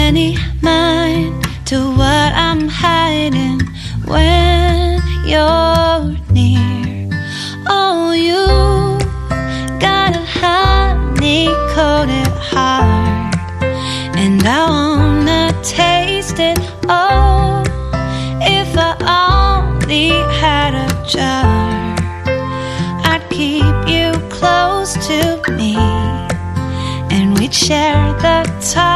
any mind to what I'm hiding when you're near. Oh, you got a honey-coated heart, and I wanna taste it. Oh, if I only had a jar, I'd keep you close to me, and we'd share the talk